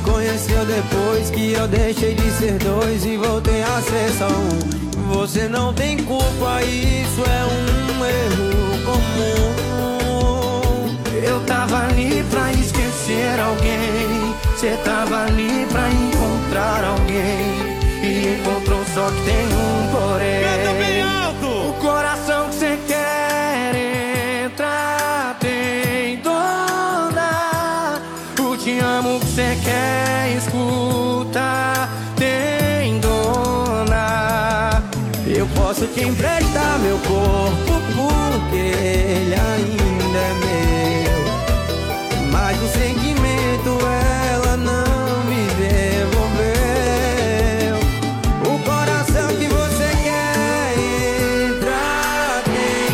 conheceu depois que eu deixei de ser dois e voltei a ser só um. Você não tem culpa, isso é um erro comum. Eu tava ali pra esquecer alguém, cê tava ali pra encontrar alguém, e encontrou, só que tem um porém. Canta bem alto! O coração que cê quer entrar tem dona. O te amo que cê quer escutar tem dona. Eu posso te emprestar meu corpo porque ele ainda é meu, mas o sentimento ela não me devolveu. O coração que você quer entrar tem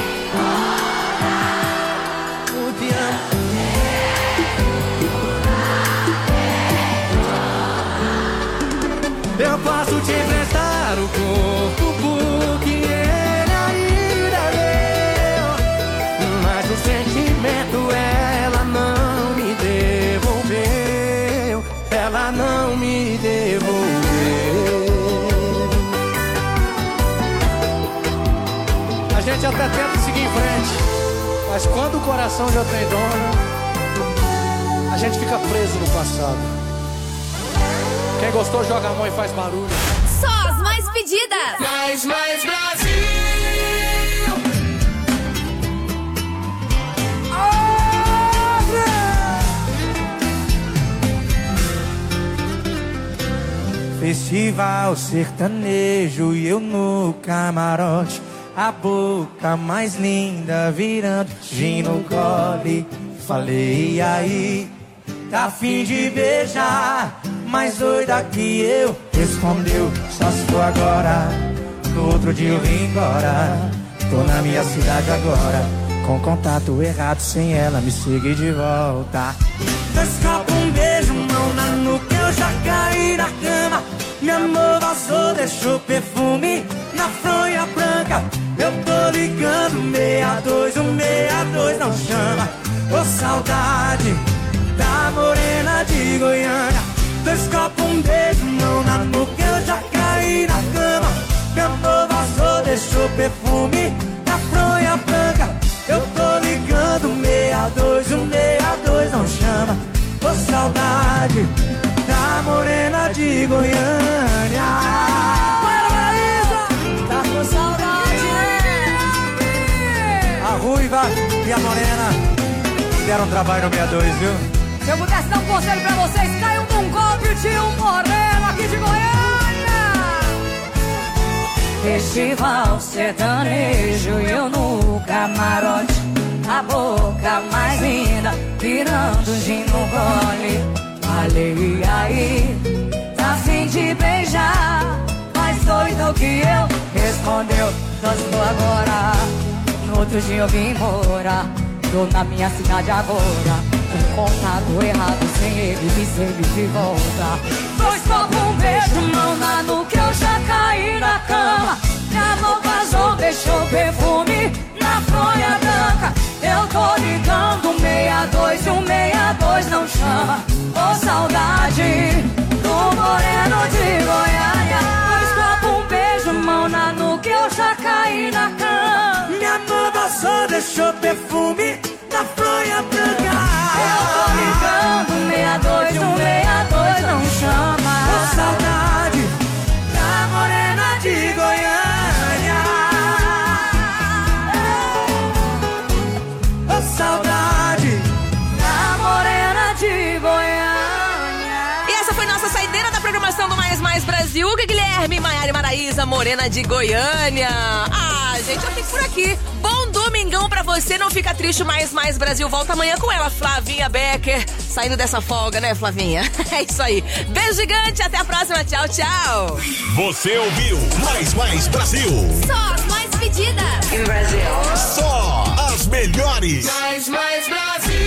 o te amo. Eu posso te emprestar o corpo porque ele ainda é meu, mas o sentimento ela não me devolveu. Ela não me devolveu. A gente até tenta seguir em frente, mas quando o coração já tem dono, a gente fica preso no passado. Quem gostou joga a mão e faz barulho. Só as mais pedidas. Mais Brasil! Festival sertanejo e eu no camarote, a boca mais linda virando gin no gole. Falei, e aí, tá a fim de beijar? Mais doida que eu, respondeu, só se for agora. No outro dia eu vim embora, tô na minha cidade agora, com contato errado, sem ela me seguir de volta. Dois copos, um beijo, mão na nuca, eu já caí na cama. Meu amor vazou, deixou perfume na fronha branca. Eu tô ligando 62, o 62 não chama. Ô saudade da morena de Goiânia. Dois copos, um beijo, mão na nuca, eu já caí na cama. Meu amor vazou, deixou perfume na fronha branca. Eu tô ligando 62, o 62 não chama. Ô saudade da morena de Goiânia. Bora, Maísa! Tá com saudade, A ruiva e a morena deram trabalho no 62, viu? Se eu pudesse dar um conselho pra vocês, caiam num golpe de um moreno aqui de Goiânia. Festival sertanejo e eu no camarote, a boca mais linda virando gin no gole. Falei, e aí, tá a fim de beijar? Mais doido que eu, respondeu, só estou agora. No outro dia eu vim embora, tô na minha cidade agora, com contato errado, sem ele me seguir de volta. Dois copos, um beijo, mão na nuca, eu já caí na cama. Minha mão vazou, deixou perfume na fronha branca. Eu tô ligando 62 e o 62 não chama. Ô saudade do moreno de Goiânia. Dois copos, um beijo, mão na nuca, eu já caí na cama. Minha mão vazou, deixou perfume na fronha branca. Eu tô ligando 62 e o 62 não chama. Ô saudade da morena de Goiânia. Ô saudade da morena de Goiânia. E essa foi nossa saideira da programação do Mais Brasil. Guilherme, Maiara e Maraísa, morena de Goiânia. Ah, gente, eu fico por aqui. Bom domingão pra você, não fica triste. Mais Brasil volta amanhã com ela, Flavinha Becker. Saindo dessa folga, né, Flavinha? É isso aí. Beijo gigante, até a próxima. Tchau, tchau. Você ouviu Mais Brasil. Só as mais pedidas. In Brasil. Só as melhores. Mais Brasil.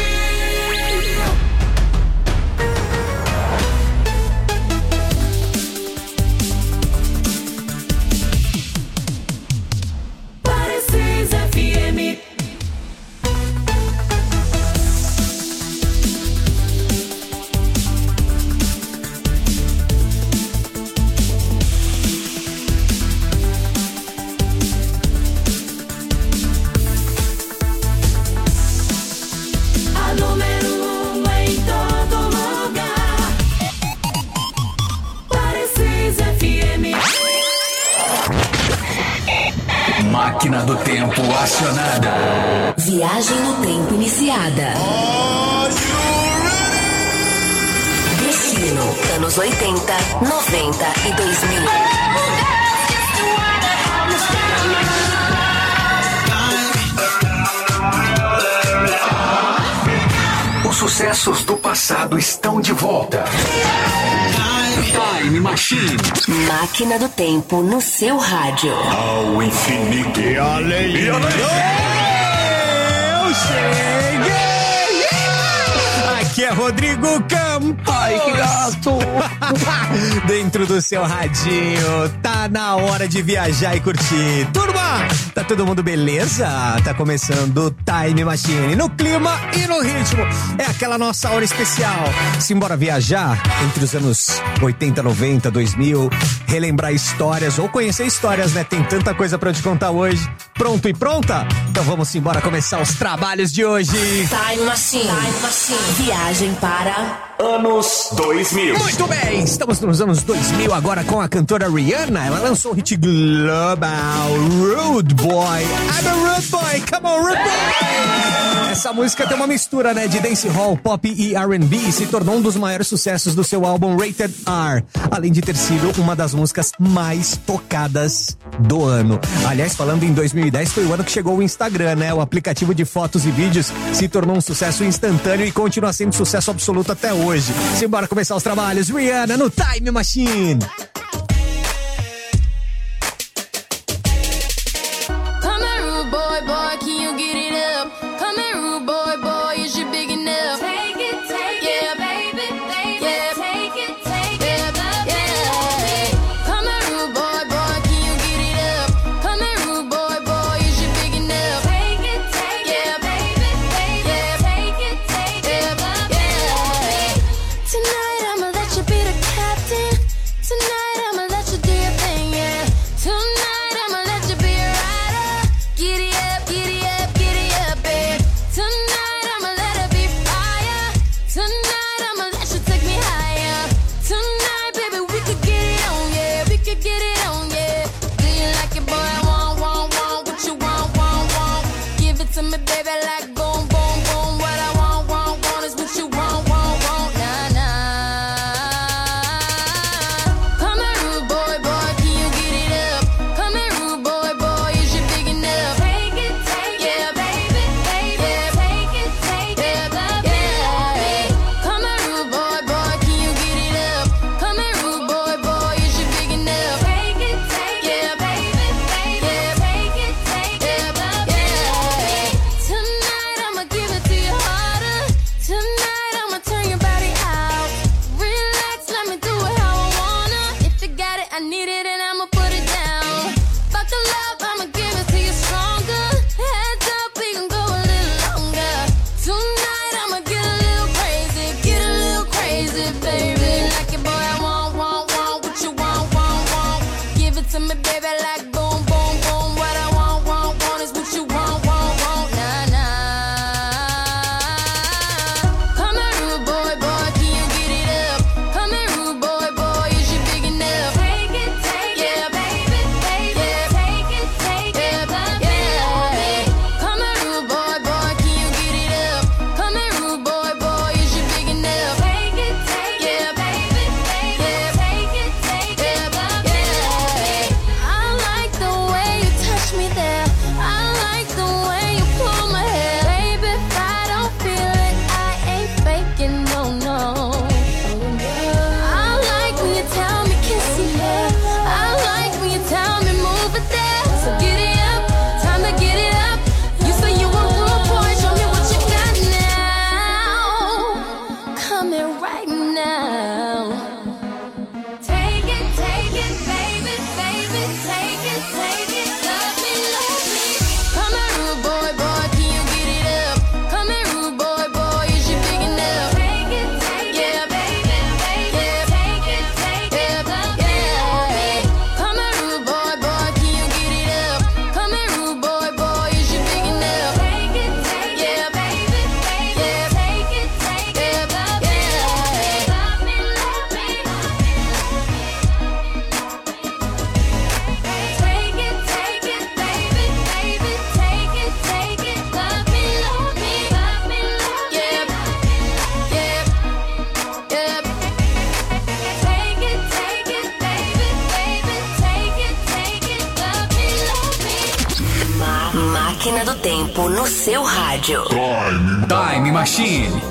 A número 1 em todo lugar. Parecis FM. Máquina do tempo acionada. Viagem no tempo iniciada. Destino, anos 80, 90 e 2000. Os sucessos do passado estão de volta. Time Machine. Máquina do tempo no seu rádio. Ao infinito e além. Eu cheguei! Aqui é Rodrigo Campos. Ai, que gato! Dentro do seu radinho, tá na hora de viajar e curtir. Turma, tá todo mundo beleza? Tá começando o Time Machine, no clima e no ritmo. É aquela nossa hora especial. Simbora viajar entre os anos 80, 90, 2000, relembrar histórias ou conhecer histórias, né? Tem tanta coisa pra eu te contar hoje. Pronto e pronta? Então vamos embora começar os trabalhos de hoje. Time Machine. Time Machine. Viagem para Anos 2000. Muito bem, estamos nos anos 2000 agora com a cantora Rihanna. Ela lançou o hit global Rude Boy. I'm a Rude Boy, come on Rude Boy. Essa música tem uma mistura, né, de dancehall, pop e R&B e se tornou um dos maiores sucessos do seu álbum Rated R, além de ter sido uma das músicas mais tocadas do ano. Aliás, falando em 2010, foi o ano que chegou o Instagram, né? O aplicativo de fotos e vídeos se tornou um sucesso instantâneo e continua sendo sucesso absoluto até hoje. Simbora começar os trabalhos. Rihanna no Time Machine. Come here, rude boy, boy, can you get it up? Come here, rude boy, boy, is you big enough? Take it, baby, baby, yeah. Take it, yeah. Come here, rude boy, boy, can you get it up? Come here, rude boy, boy, is you big enough? Take it, yeah, baby, baby, yeah. Take it, yeah. Tonight I'ma let you be the captain. Tonight I'ma let you do your thing, yeah. Tonight I'ma let you be a rider. Giddy up, giddy up, giddy up, babe. Tonight I'ma let it be fire. Tonight I'ma let you take me higher. Tonight, baby, we could get it on, yeah. We could get it on, yeah. Do you like it, boy? I want what you want. Give it to me, baby, like boom, boom, boom. What I want is what you want. Nah, nah. Come here, rude boy, boy, can you get it up? Come here, rude boy, boy, is you big enough? Take it, yeah, baby, baby, yeah. Take it, yeah. Come here, rude boy, boy, can you get it up? Come here, rude boy, boy, is you big enough? Take it, yeah, baby, baby, yeah. Take it, yeah. Tonight I'ma give it to you harder. Tonight I'ma turn your body out. Relax, let me do it how I wanna. If you got it, I need it, and I'ma put it down. Buckle up, I'ma give it to you stronger. Heads up, we can go a little longer. Tonight I'ma get a little crazy, baby. Like it, boy, I want what you want. Give it to me, baby, like boom, boom, boom. What I want is what you want. Nah, nah. Come here, rude boy, boy, can you get it up? Come here, rude boy, boy, is you big enough? Take it, yeah, baby, baby, yeah. Take it, yeah. Come here, rude boy, boy, can you get it up? Come here, rude boy, boy, is you big enough? Take it, yeah, baby, baby, yeah. Take it, yeah. I like the way you touch me there. I like the way you pull my hair. Baby, if I don't feel it, I ain't faking, no. I like when you tell me kiss me there. I like when you tell me move it there. So get it up, time to get it up. You say you want rude boy, show me what you got now. Come here right now. Take it, baby, baby, take it, love me. Come here, rude boy, boy, can you get it up? Come here, rude boy, boy, is you big enough? Take it, yeah, baby, baby, yeah. Take it, yeah. Come here, rude boy, boy, can you get it up? Come here, rude boy, boy, is you big enough? Take it, yeah, baby, baby, yeah. Máquina do Tempo no seu rádio. Time Machine.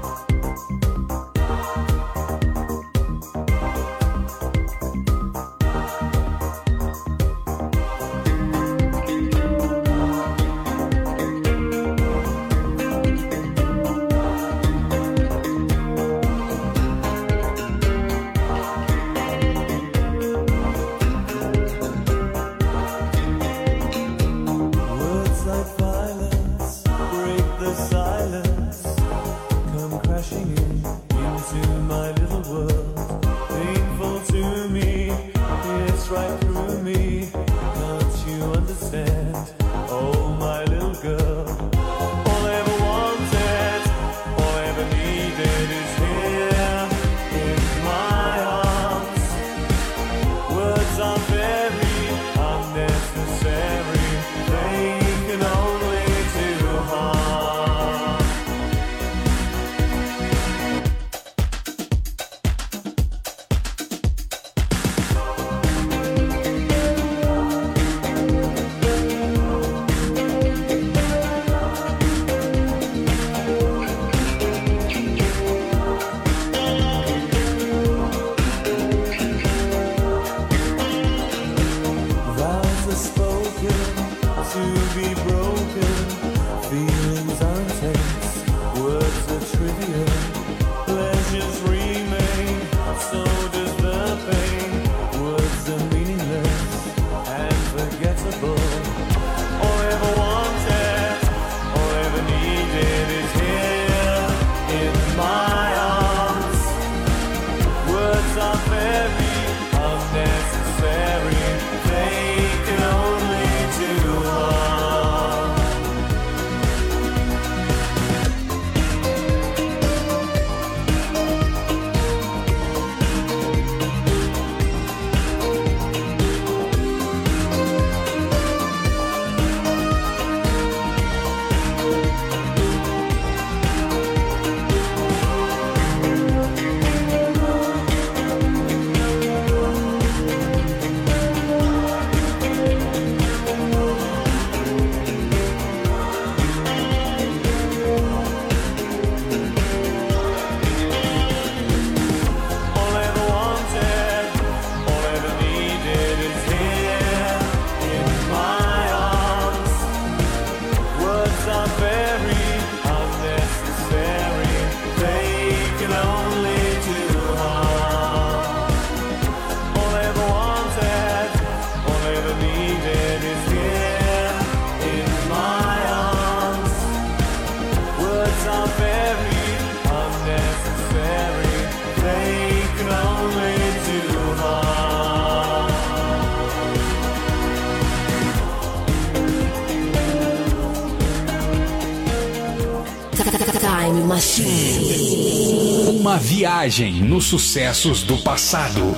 Time Machine. Uma viagem nos sucessos do passado.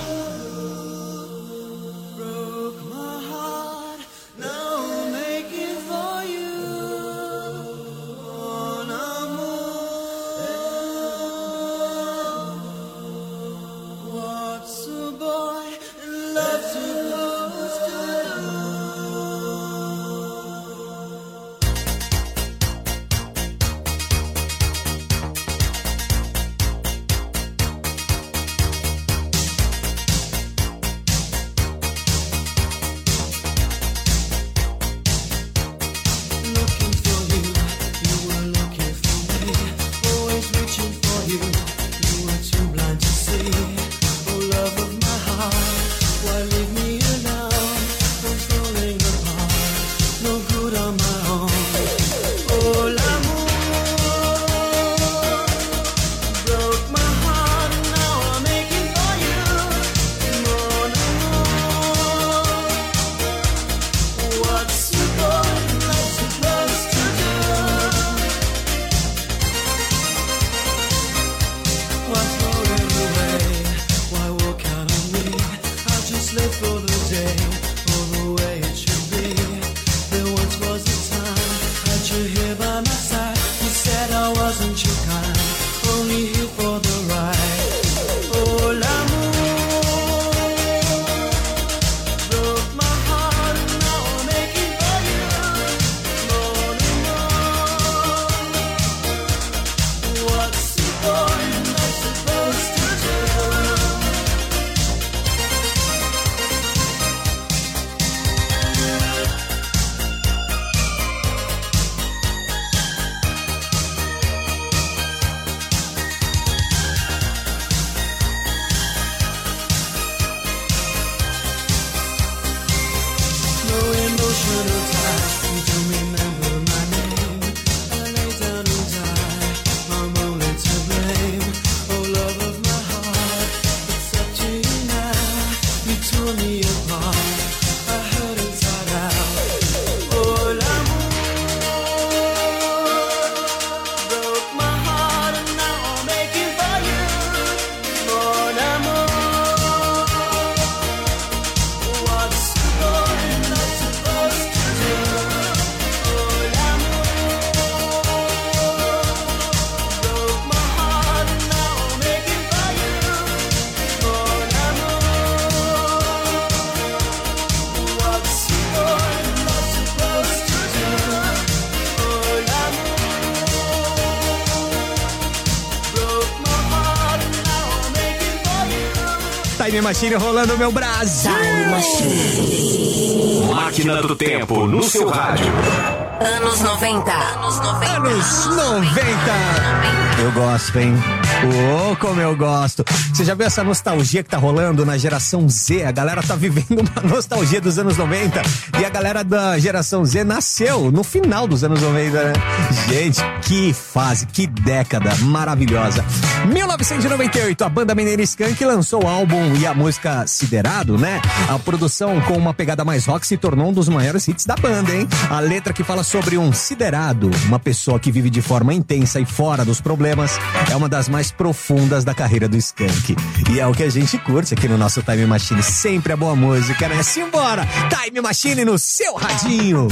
Time Machine rolando, meu Brasil. Time Machine. Máquina do Tempo no seu rádio. Anos 90. Anos 90. Eu gosto, hein? Como eu gosto. Você já viu essa nostalgia que tá rolando na geração Z? A galera tá vivendo uma nostalgia dos anos 90 e a galera da geração Z nasceu no final dos anos 90, né? Gente, que fase, que década maravilhosa. 1998, a banda mineira Skank lançou o álbum e a música Siderado, né? A produção com uma pegada mais rock se tornou um dos maiores hits da banda, hein? A letra que fala sobre um siderado, uma pessoa que vive de forma intensa e fora dos problemas, é uma das mais profundas da carreira do Skank. E é o que a gente curte aqui no nosso Time Machine. Sempre a boa música, né? Simbora! Time Machine no seu radinho!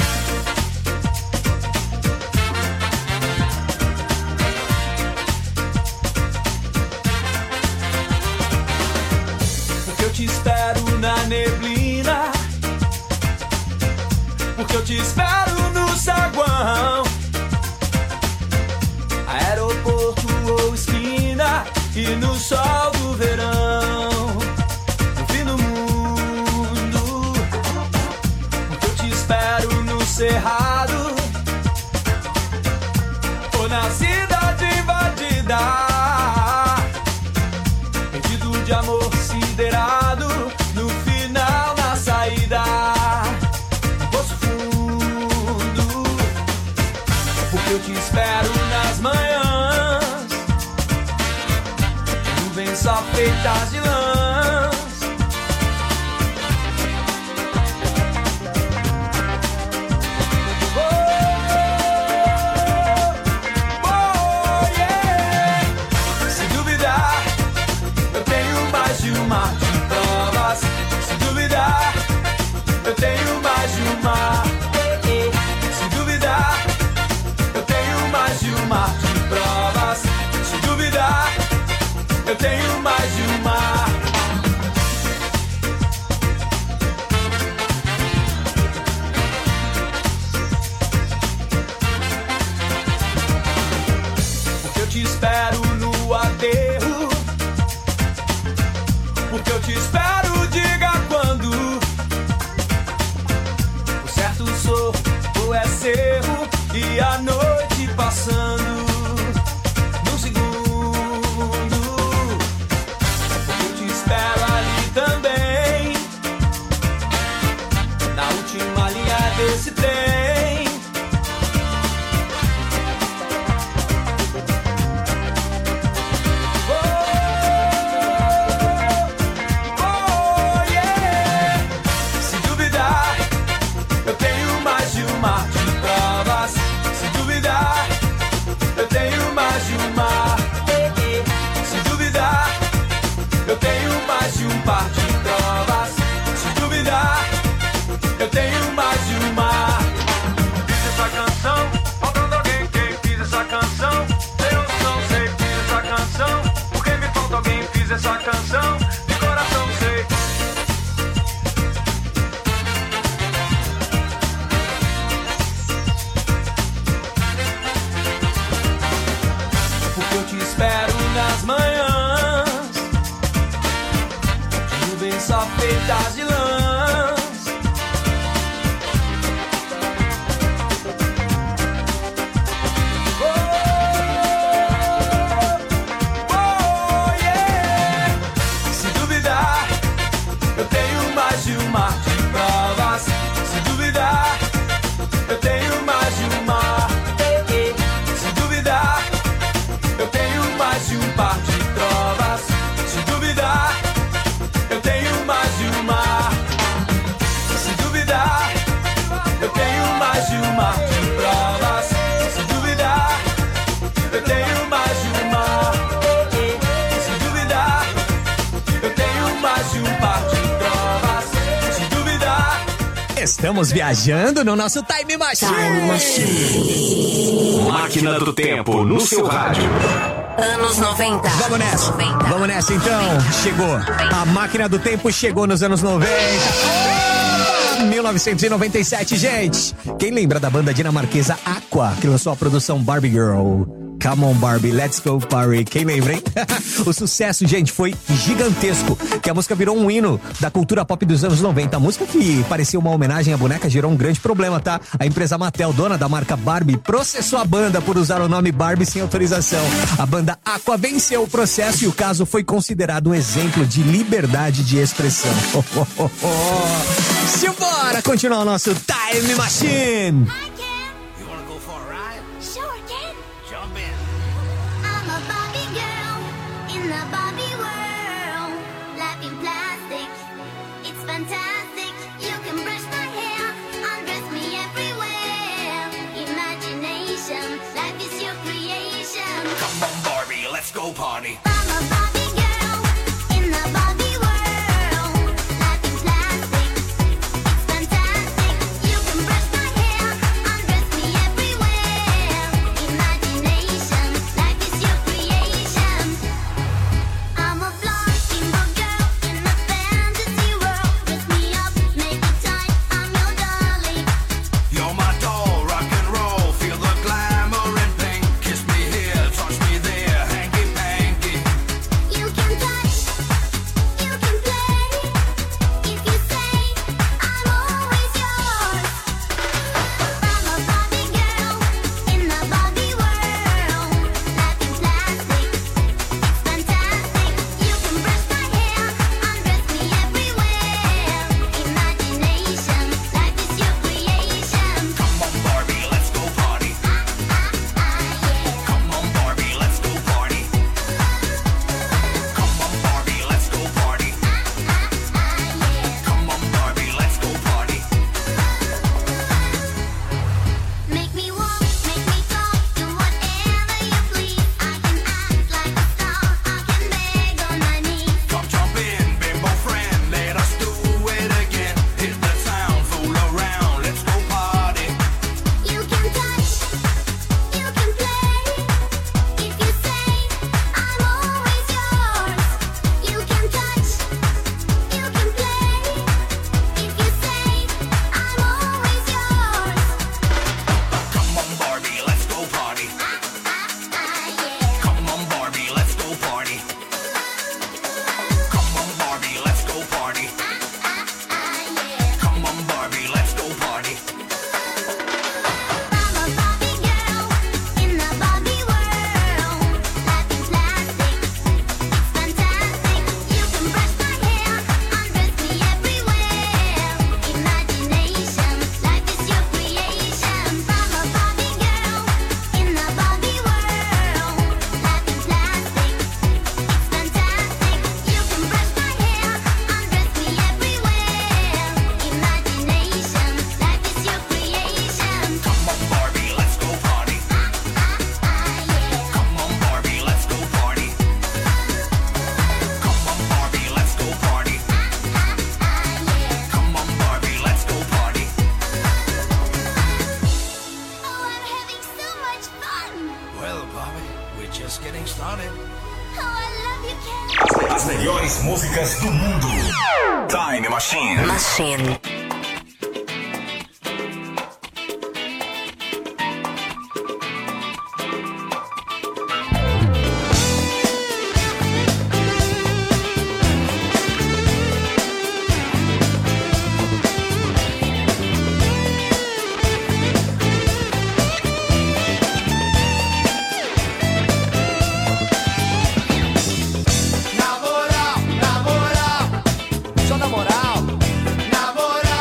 Porque eu te espero na neblina, porque eu te espero no saguão, aeroporto ou esquina, e no sol do verão, no fim do mundo. Porque eu te espero no cerrado, ou na cidade invadida, perdido de amor siderado, no final, na saída, no poço fundo. Porque eu te espero nas manhãs, nuvens só feitas de lãs, yeah. Se duvidar, eu tenho mais de um mar de provas. Se duvidar, eu tenho mais de um mar. Se duvidar, eu tenho mais de um mar de provas. Se duvidar, eu tenho mais de um mar. Porque eu te espero no aterro, porque eu te espero, diga quando. O certo sou ou é cerro, e a noite passando num segundo. Porque eu te espero ali também, na última linha desse trem. Eu tenho mais de uma. Fiz essa canção, faltando alguém. Quem fiz essa canção? Eu não sei, fiz essa canção. Porque me falta alguém, fiz essa canção. De coração sei. Porque eu te espero nas manhãs, nuvens só feitas de lãs. Estamos viajando no nosso Time Machine. Time Machine. Máquina do Tempo no seu rádio. Anos 90. Vamos nessa. Vamos nessa então. Chegou. A Máquina do Tempo chegou nos anos 90. 1997, gente. Quem lembra da banda dinamarquesa Aqua, que lançou a produção Barbie Girl? Come on Barbie, let's go party. Quem lembra, hein? O sucesso, gente, foi gigantesco, que a música virou um hino da cultura pop dos anos 90. A música que parecia uma homenagem à boneca gerou um grande problema, tá? A empresa Mattel, dona da marca Barbie, processou a banda por usar o nome Barbie sem autorização. A banda Aqua venceu o processo e o caso foi considerado um exemplo de liberdade de expressão. Simbora continuar o nosso Time Machine! Let's go party. I'm a Barbie girl in the Barbie world. Life in plastic, it's fantastic. You can brush my hair, undress me everywhere. Imagination, life is your creation. I'm a blonde steamboat girl in a fantasy world. Dress me up, make it tight, I'm your darling. You're my doll, rock and roll. Feel the glamour and pink. Kiss me here, touch me there. You can touch, you can play. If you say I'm always yours. I'm a Barbie girl in the Barbie world. Life in plastic, it's fantastic. You can brush my hair, undress me everywhere. Imagination, life is your creation. Come on Barbie, let's go party. Yeah. Come on Barbie, let's go party. Come on Barbie, let's go party. Come on Barbie, let's go party. Make me walk, make me talk, do whatever you please. I can act like a star, I can beg on my knees. Come jump in, bimbo friend, let us do it again. Hit the town, fool around, let's go party. You can touch, you can play. If you say I'm always yours. You can touch, you can play. If you say I'm always yours. Come on Barbie, let's go party. Yeah. Come on Barbie, let's go party. Come on Barbie, let's go party. Yeah. Come on Barbie, let's go party. I'm a Barbie girl in the Barbie world. Life in plastic, it's fantastic. You can brush my hair, undress me everywhere. Imagination, life is your creation. I'm a Barbie girl in the Barbie world. Life in plastic, it's fantastic. You can brush my hair, undress me everywhere. Imagination, life is your creation. Come on Barbie, let's go party. Yeah. Come on Barbie, let's go party. Come on Barbie, let's go party. Come on Barbie, let's go party. Oh, I'm having so much fun. Well, Barbie, we're just getting started. Oh, I love you, Ken. As melhores músicas do mundo. Time Machine. Machine. Na moral, só na moral. Na moral,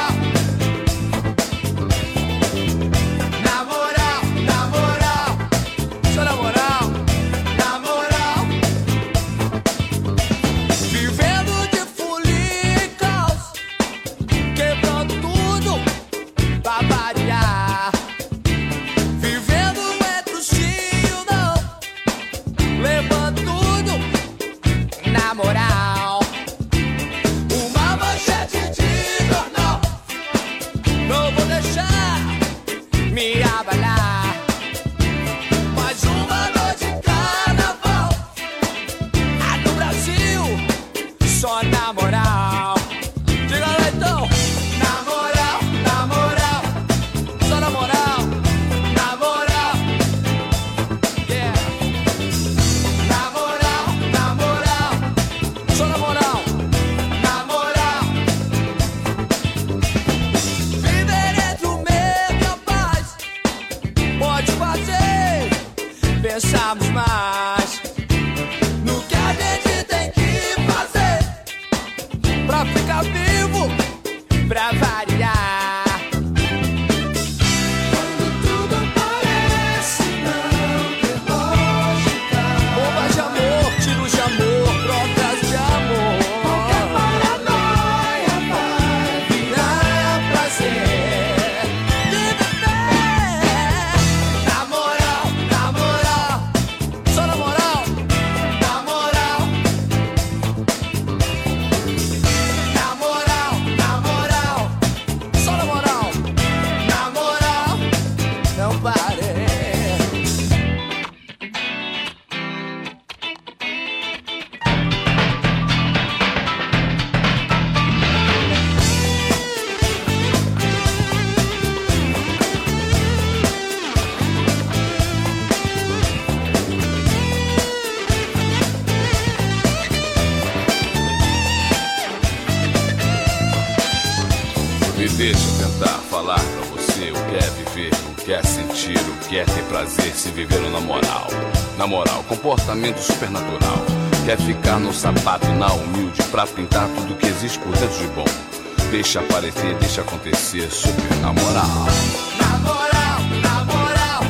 Deixa eu tentar falar pra você o que é viver, o que é sentir, o que é ter prazer, se viver na moral. Na moral, comportamento supernatural. Quer ficar no sapato, na humilde, pra pintar tudo que existe por dentro de bom. Deixa aparecer, deixa acontecer, super na moral. Na moral, na moral.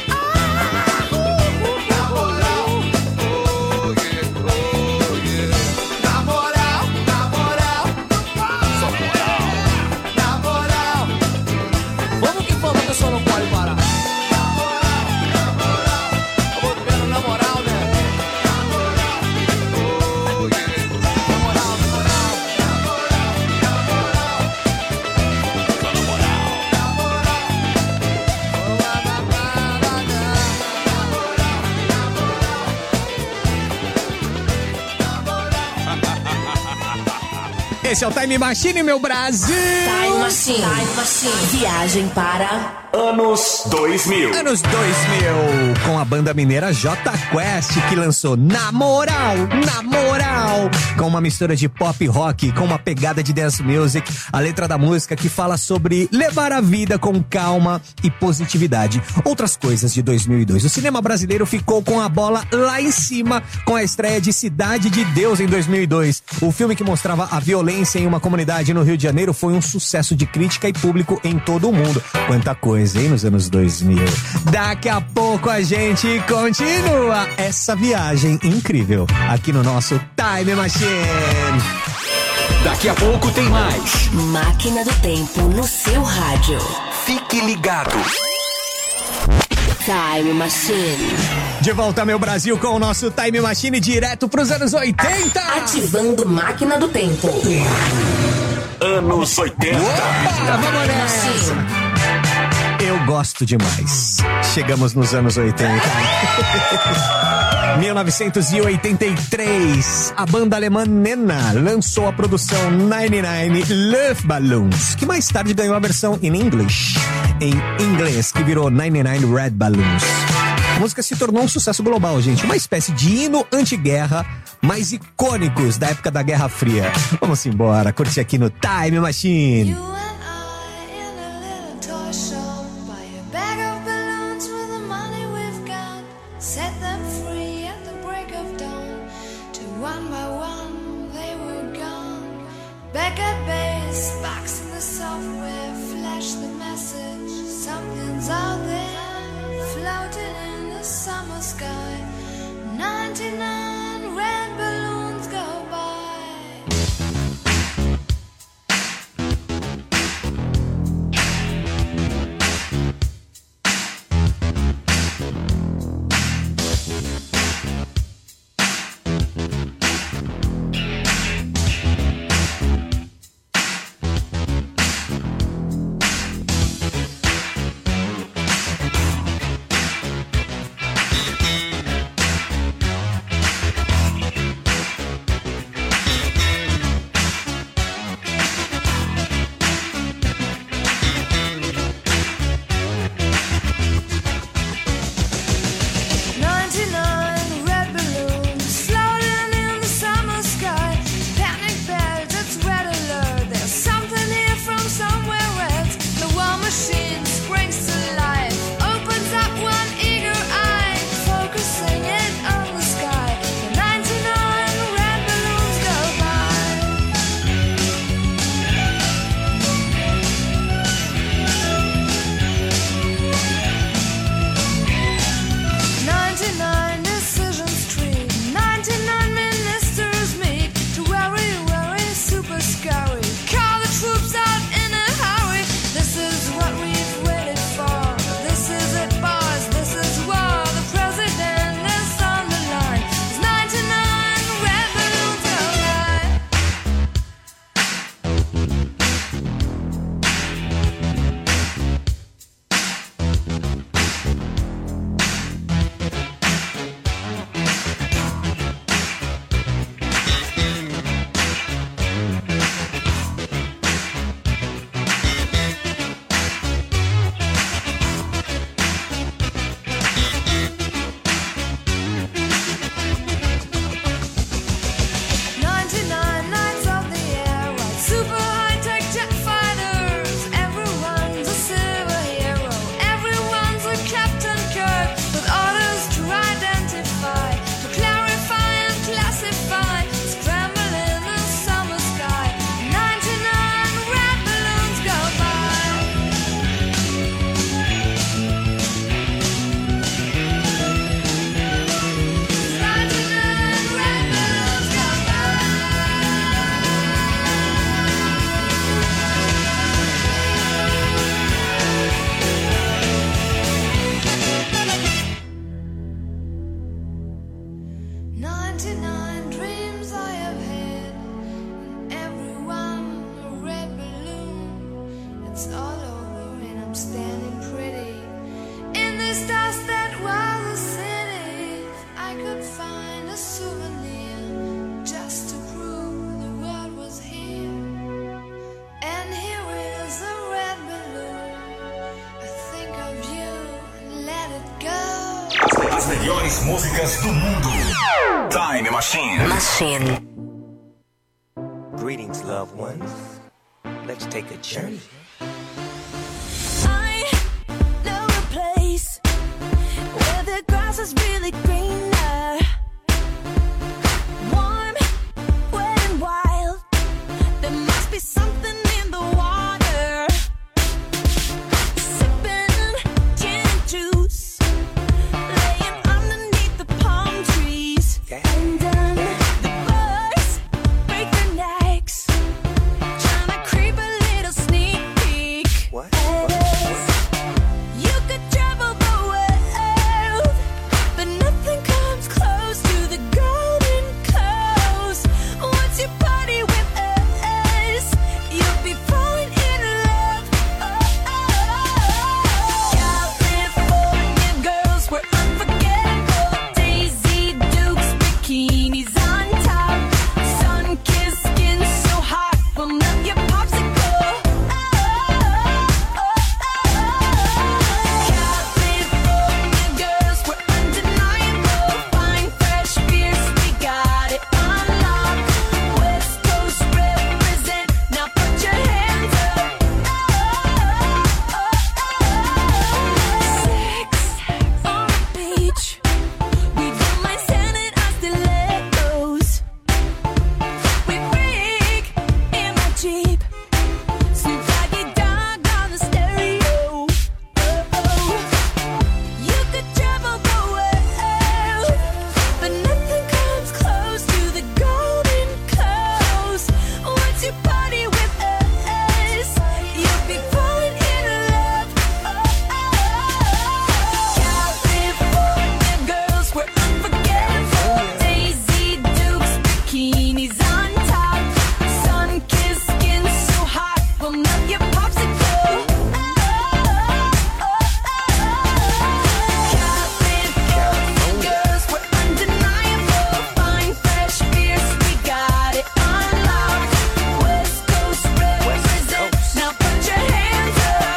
Na moral. Oh, yeah, oh, yeah. Na moral, na moral. Só moral. Na moral. Vamos que vamos, a pessoa não pode parar. Na moral, na moral. Vamos vivendo na moral, né? Na moral. Oh, yeah. Na moral, na moral. Na moral, na moral. Só na moral. Na moral. Oh, na Esse é o Time Machine, meu Brasil! Time Machine. Time Machine. Viagem para Anos 2000. Anos 2000, com a banda mineira J Quest, que lançou Na Moral, Na Moral, com uma mistura de pop rock, com uma pegada de dance music, a letra da música que fala sobre levar a vida com calma e positividade. Outras coisas de 2002. O cinema brasileiro ficou com a bola lá em cima com a estreia de Cidade de Deus em 2002. O filme que mostrava a violência em uma comunidade no Rio de Janeiro foi um sucesso de crítica e público em todo o mundo. Quanta coisa, hein, nos anos 2000. Daqui a pouco a gente continua essa viagem incrível aqui no nosso Time Machine. Daqui a pouco tem mais. Máquina do Tempo no seu rádio. Fique ligado. Time Machine. De volta, meu Brasil, com o nosso Time Machine direto pros anos 80. Ativando Máquina do Tempo. Anos 80. Opa, vamos nessa. Eu gosto demais. Chegamos nos anos 80. 1983, a banda alemã Nena lançou a produção 99 Love Balloons, que mais tarde ganhou a versão em inglês, que virou 99 Red Balloons. A música se tornou um sucesso global, gente, uma espécie de hino anti-guerra mais icônicos da época da Guerra Fria. Vamos embora, curtir aqui no Time Machine. You and I in a little toy shop, buy a bag of balloons with the money we've got, set them free at the break of dawn. Till one by one they were gone. Back at base, box in the software, flash the message. Something's out there, floating in the summer sky. 99 red balloons go by. melhores músicas do mundo. Time Machine. Greetings, loved ones. Let's take a journey. I know a place where the grass is really greener. Warm, wet and wild. There must be something in the water. Sipping gin and juice, laying underneath the palm trees. And the birds break their necks, trying to creep a little sneak peek. What? You could travel the world, but nothing comes close to the golden coast. Once you party with us, you'll be falling in love. California girls were unforgettable. Daisy Dukes, bikinis on top. Sun-kissed skin so hot, will melt your popsicle. California girls were undeniable. Fine, fresh beers, we got it on lock. West Coast represent, now put your hands up. Sex on the beach, we don't mind standing on stilettos. We freak in my Jeep, Snoop Doggy Dogg on the stereo. You could travel the world, but nothing comes close to the golden coast. Once you party with us, you'll be falling in love. California girls were unforgettable. Daisy Dukes, bikinis on top. Sun-kissed skin so hot, will melt your popsicle. California girls were undeniable. Fine, fresh beers, we got it on lock. West Coast represent, now put your hands up.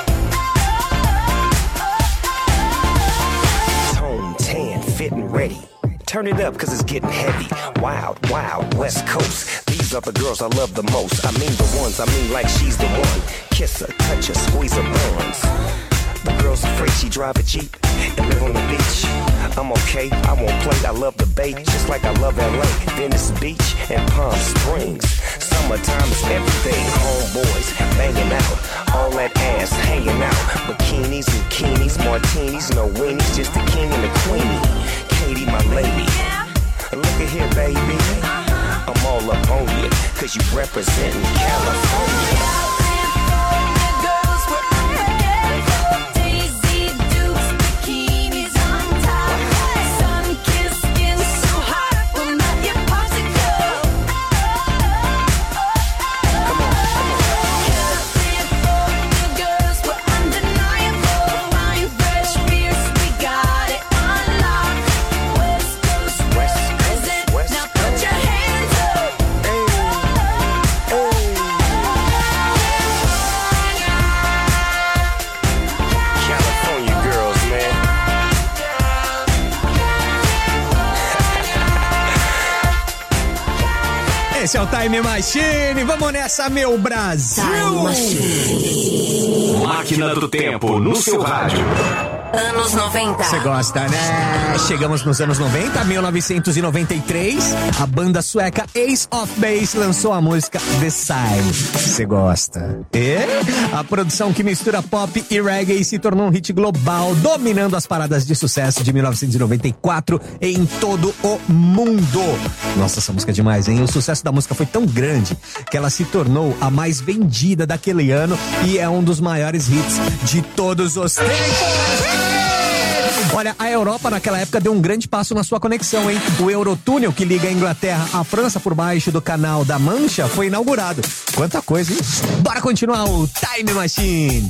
Tone tan, fit and ready. Turn it up, cause it's getting heavy. Wild, wild, West Coast. These are the girls I love the most. I mean the ones, I mean like she's the one. Kiss her, touch her, squeeze her buns. The girl's afraid she drive a Jeep and live on the beach. I'm okay, I won't play, I love the bay, just like I love LA, Venice Beach, and Palm Springs. Summertime is everything, homeboys banging out, all that ass hanging out. Bikinis, zucchinis, martinis, no weenies, just the king and the queenie. Katie, my lady, look at here, baby. I'm all up on you, cause you representing California. California girls were unforgettable. Daisy Dukes, bikinis on top. Sun-kissed skin so hot, will melt your popsicle. California girls were undeniable. Fine, fresh beers, we got it on lock. West Coast represent, now put your hands up. California girls, man. Esse é o Time Machine. Vamos nessa, meu Brasil. Time Machine. Máquina do Tempo no seu rádio. Anos 90. Você gosta, né? Chegamos nos anos 90, 1993. A banda sueca Ace of Base lançou a música The Sign. Você gosta? E a produção que mistura pop e reggae se tornou um hit global, dominando as paradas de sucesso de 1994 em todo o mundo. Nossa, essa música é demais, hein? O sucesso da música foi tão grande que ela se tornou a mais vendida daquele ano e é um dos maiores hits de todos os tempos. Olha, a Europa naquela época deu um grande passo na sua conexão, hein? O Eurotúnel, que liga a Inglaterra à França por baixo do Canal da Mancha, foi inaugurado. Quanta coisa, hein? Bora continuar o Time Machine.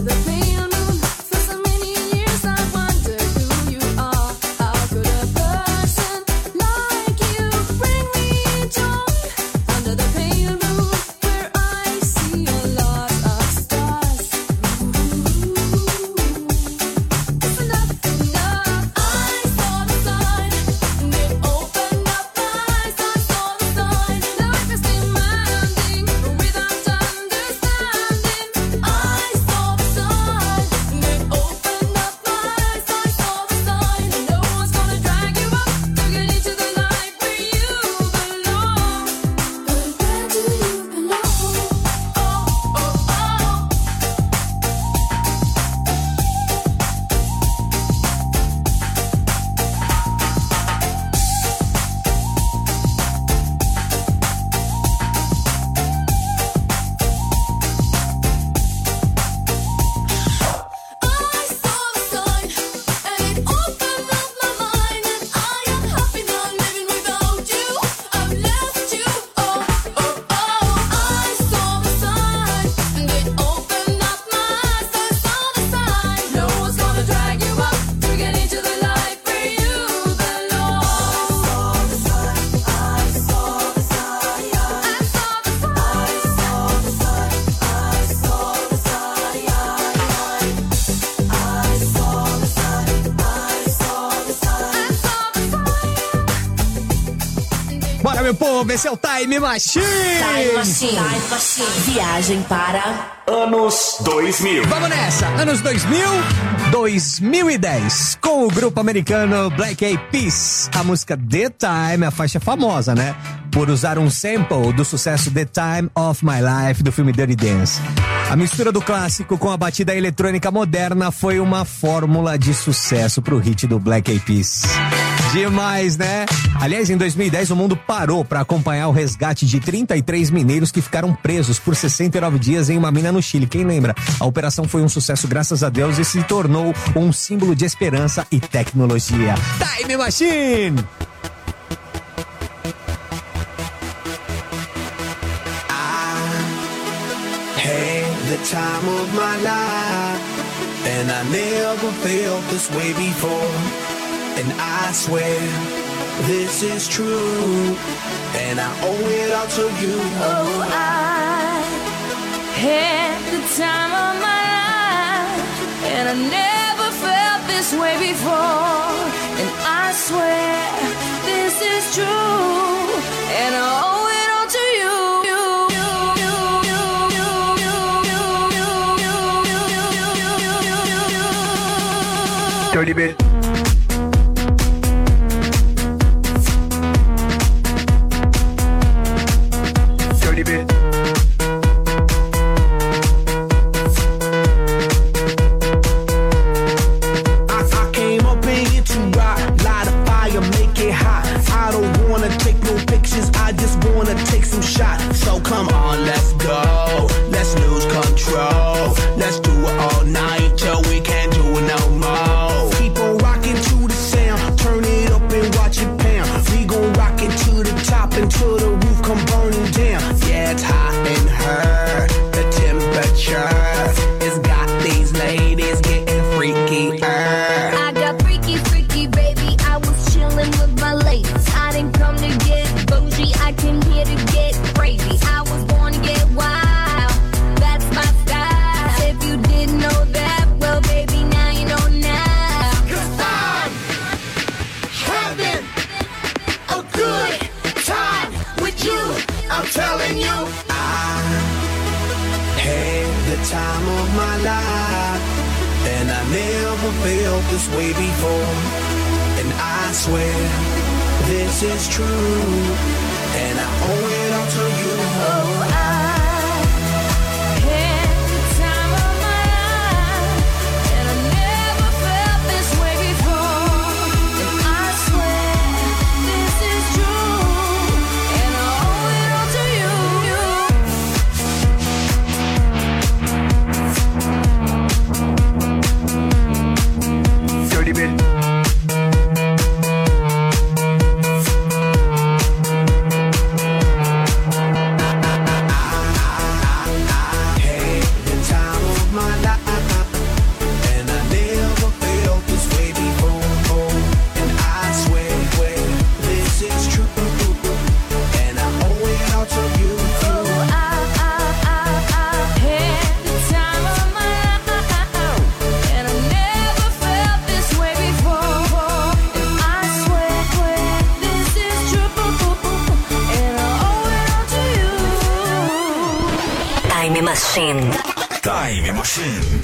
Bora, meu povo, esse é o Time Machine. Time Machine. Time Machine. Viagem para Anos 2000. Vamos nessa, anos 2000, 2010, com o grupo americano Black Eyed Peas. A música The Time, a faixa famosa, né? Por usar um sample do sucesso The Time of My Life do filme Dirty Dance. A mistura do clássico com a batida eletrônica moderna foi uma fórmula de sucesso pro hit do Black Eyed Peas. Demais, né? Aliás, em 2010 o mundo parou para acompanhar o resgate de 33 mineiros que ficaram presos por 69 dias em uma mina no Chile. Quem lembra? A operação foi um sucesso, graças a Deus, e se tornou um símbolo de esperança e tecnologia. Time Machine! The time of my life, and I never felt this way before, and I swear this is true, and I owe it all to you. Oh, I had the time of my life, and I never felt this way before, and I swear this is true, and I owe it all to you. Dirty bit. Dirty bit. I came up in here to rock, light a fire, make it hot. I don't wanna take no pictures, I just wanna take some shots. So come on, let's go. Let's lose control. Let's do it all night till we can't do it no more. Keep on rocking to the sound, turn it up and watch it pound. We gon' rock it to the top until the roof come burning down. Yeah, it's hot in her. The temperature has got these ladies getting freaky. I got freaky, freaky, baby. I was chillin' with my ladies. I didn't come to get bougie, I came here to get crazy. I was born to get wild, that's my style. If you didn't know that, well, baby, now you know now. 'Cause I'm having a good time with you. I'm telling you, I had the time of my life, and I never felt this way before. And I swear this is true, and I owe it all to you. Oh, I had the time of my life, and I never felt this way before. And I swear this is true, and I owe it all to you. Dirty bit. Machine. Time Machine.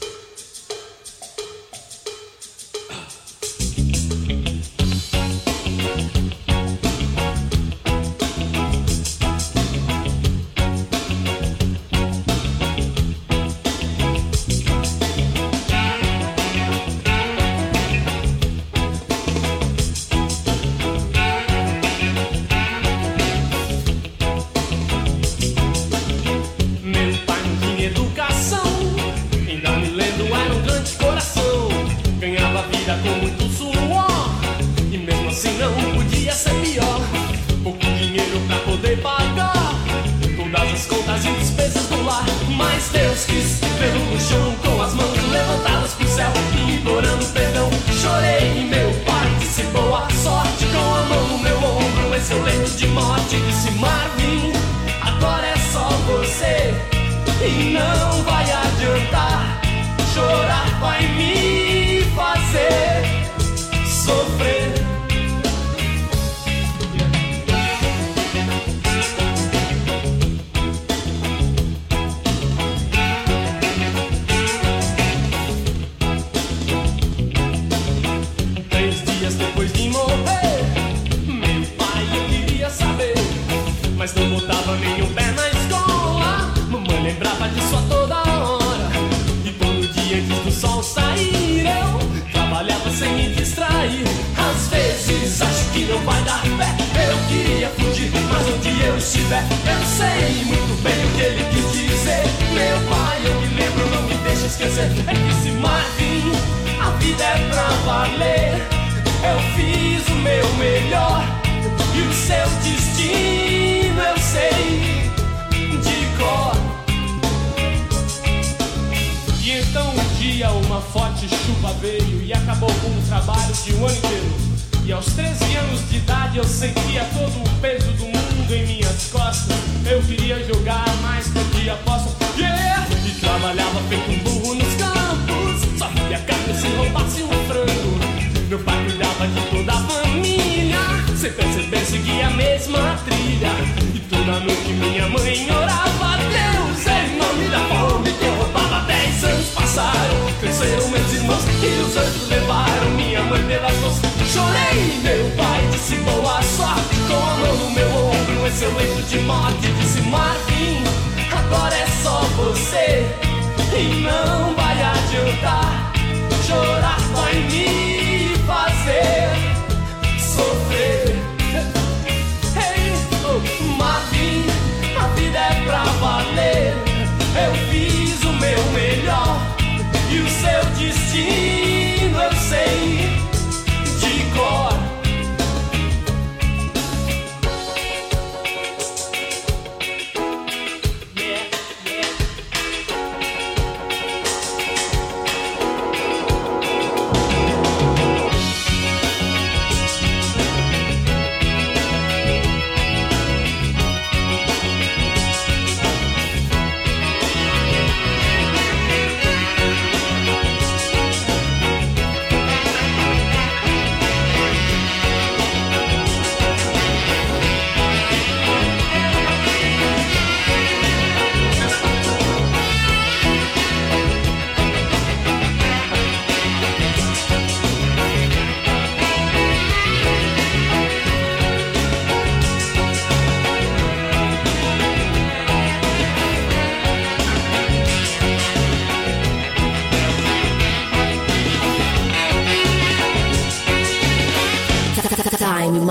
Time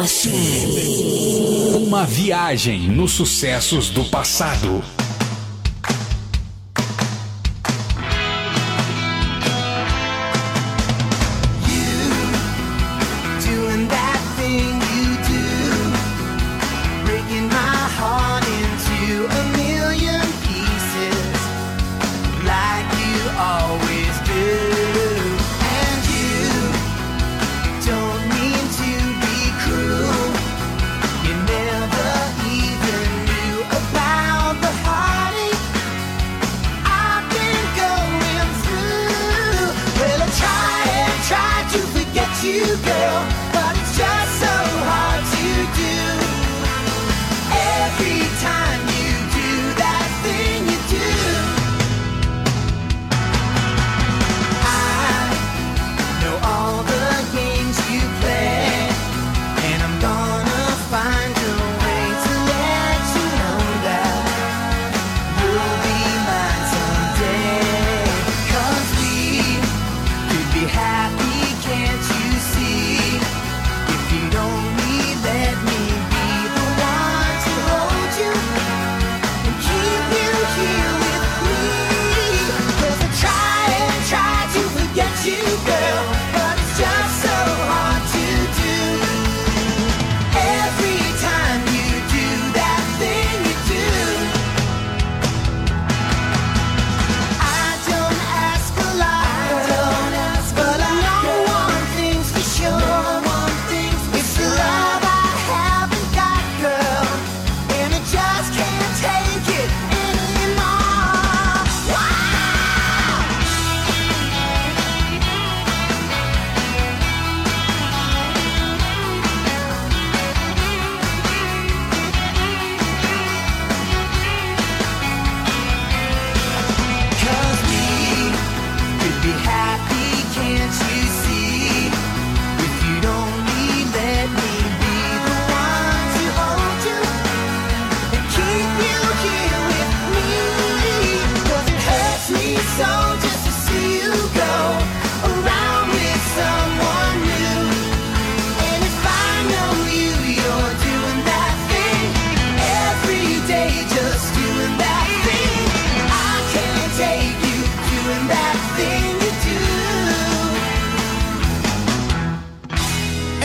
Machine. Uma viagem nos sucessos do passado. The heart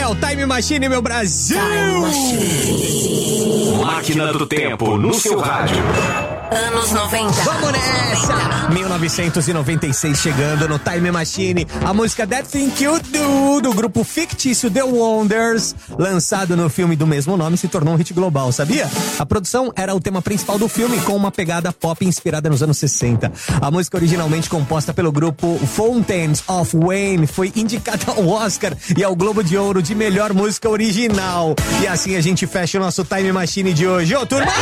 É o Time Machine, meu Brasil! Máquina do Tempo no seu rádio. Anos 90. Vamos nessa! 1996 chegando no Time Machine. A música That Thing You Do, do grupo fictício The Wonders, lançado no filme do mesmo nome, se tornou um hit global, sabia? A produção era o tema principal do filme, com uma pegada pop inspirada nos anos 60. A música, originalmente composta pelo grupo Fountains of Wayne, foi indicada ao Oscar e ao Globo de Ouro de melhor música original. E assim a gente fecha o nosso Time Machine de hoje. Ô, turma!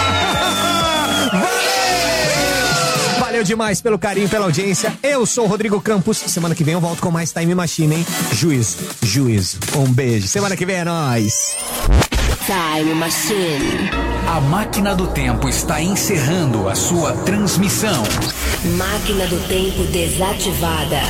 Valeu demais pelo carinho, pela audiência. Eu sou o Rodrigo Campos. Semana que vem eu volto com mais Time Machine, hein? Juízo. Um beijo. Semana que vem é nóis. Time Machine. A Máquina do Tempo está encerrando a sua transmissão. Máquina do Tempo desativada.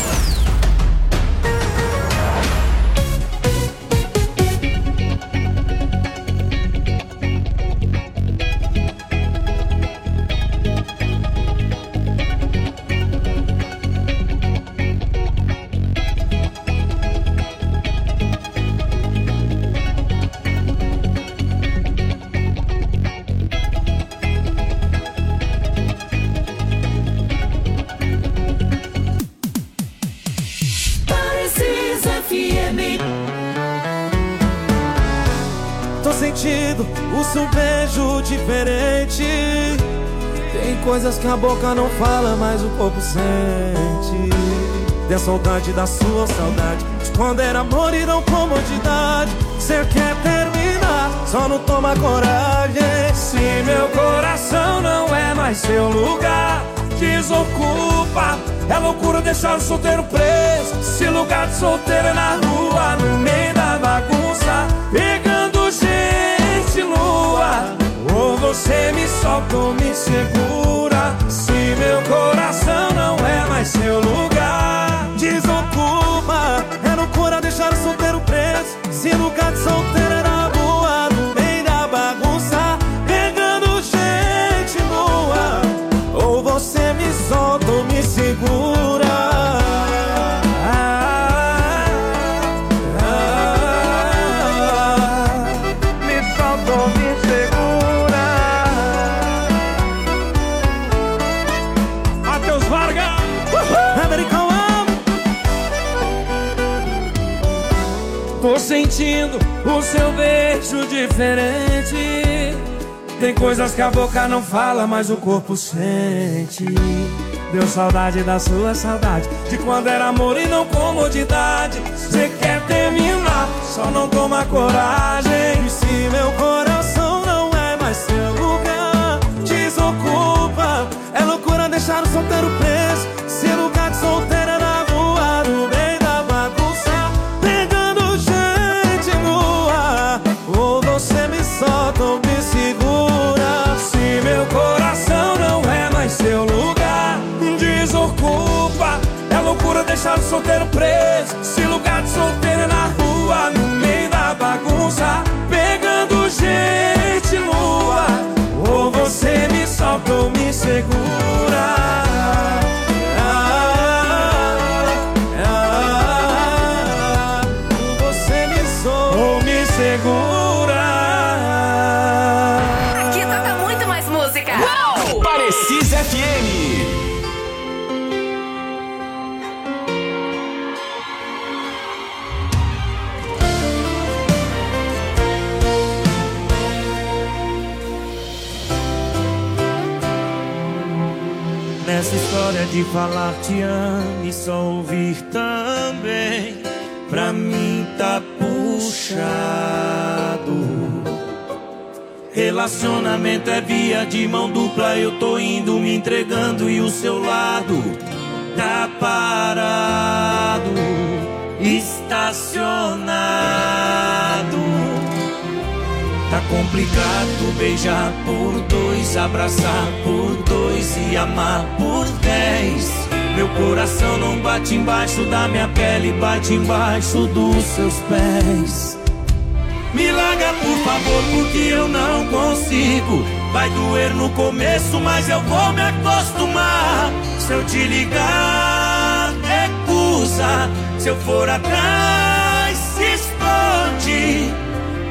O seu beijo diferente. Tem coisas que a boca não fala, mas o corpo sente. Tem a saudade da sua saudade, de quando era amor e não comodidade. Cê quer terminar, só não toma coragem. Se meu coração não é mais seu lugar, desocupa. É loucura deixar o solteiro preso. Se lugar de solteiro é na rua, no meio da bagunça, pegando gente nua. Ou você me solta ou me segura. Se meu coração não é mais seu lugar, desocupa. É loucura deixar o solteiro preso. Se lugar de solteiro é na rua, no meio da bagunça, pegando gente nua. Ou você me solta ou me segura. Me solta ou me segura. Matheus Vargas, American Love. Tô sentindo o seu beijo diferente. Tem coisas que a boca não fala, mas o corpo sente. Deu saudade da sua saudade, de quando era amor e não comodidade. Cê quer terminar, só não toma coragem. E se meu coração não é mais seu lugar, desocupa. É loucura deixar o solteiro preso. Se lugar de solteiro é na rua, no meio da bagunça, pegando gente nua. Ou você me solta ou me segura. Se meu coração não é mais seu lugar, desocupa. É loucura deixar o solteiro preso. Se lugar de solteiro é na rua, no meio da bagunça, pegando gente nua. Ou você me solta ou me segura. Você me solta ou me segura. Aqui toca muito mais música. Uou! Parecis FM. Nessa história de falar te amo e só ouvir também, pra mim tá puxado. Relacionamento é via de mão dupla. Eu tô indo, me entregando e o seu lado tá parado, estacionado. Tá complicado beijar por dois, abraçar por dois e amar por 10. Meu coração não bate embaixo da minha pele, bate embaixo dos seus pés. Me larga por favor, porque eu não consigo. Vai doer no começo, mas eu vou me acostumar. Se eu te ligar, recusa. Se eu for atrás, se esconde.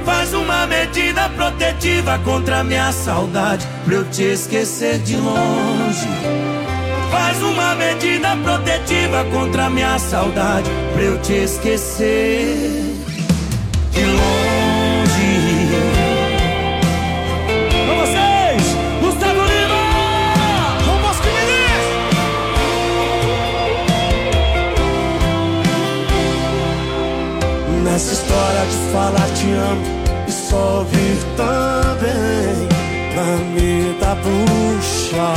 Faz uma medida protetiva contra a minha saudade, pra eu te esquecer de longe. Faz uma medida protetiva contra a minha saudade, pra eu te esquecer de longe. Com vocês, Gustavo Lima! Vamos que me nessa história de falar te amo e só ouvir também pra me dar bucha.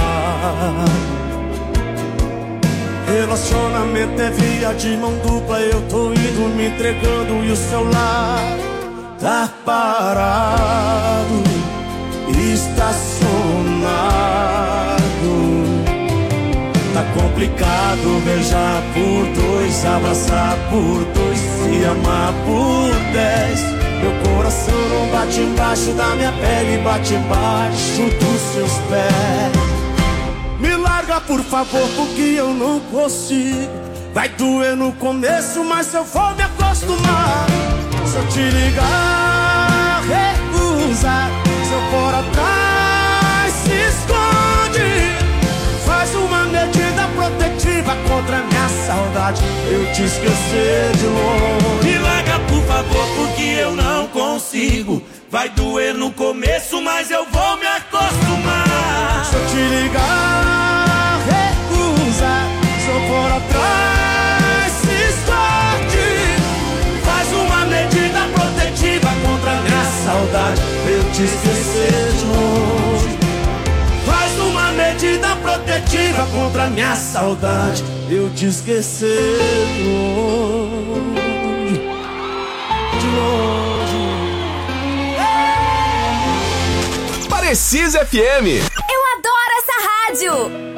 Relacionamento é via de mão dupla, eu tô indo me entregando e o celular tá parado, estacionado. Tá complicado beijar por dois, abraçar por dois, se amar por 10. Meu coração não bate embaixo da minha pele, bate embaixo dos seus pés. Me larga por favor, porque eu não consigo. Vai doer no começo, mas eu vou me acostumar. Se eu te ligar, recusa. Se eu for atrás, se esconde. Faz uma medida protetiva contra a minha saudade, eu te esquecer de longe. Me larga por favor, porque eu não consigo. Vai doer no começo, mas eu vou me acostumar. Se eu te ligar, recusa. Se eu for atrás, se esconde. Faz uma medida protetiva contra a minha saudade, pra eu te esquecer de longe. Faz uma medida protetiva contra a minha saudade, eu te esquecer de longe. De longe. Precisa FM. Eu adoro essa rádio.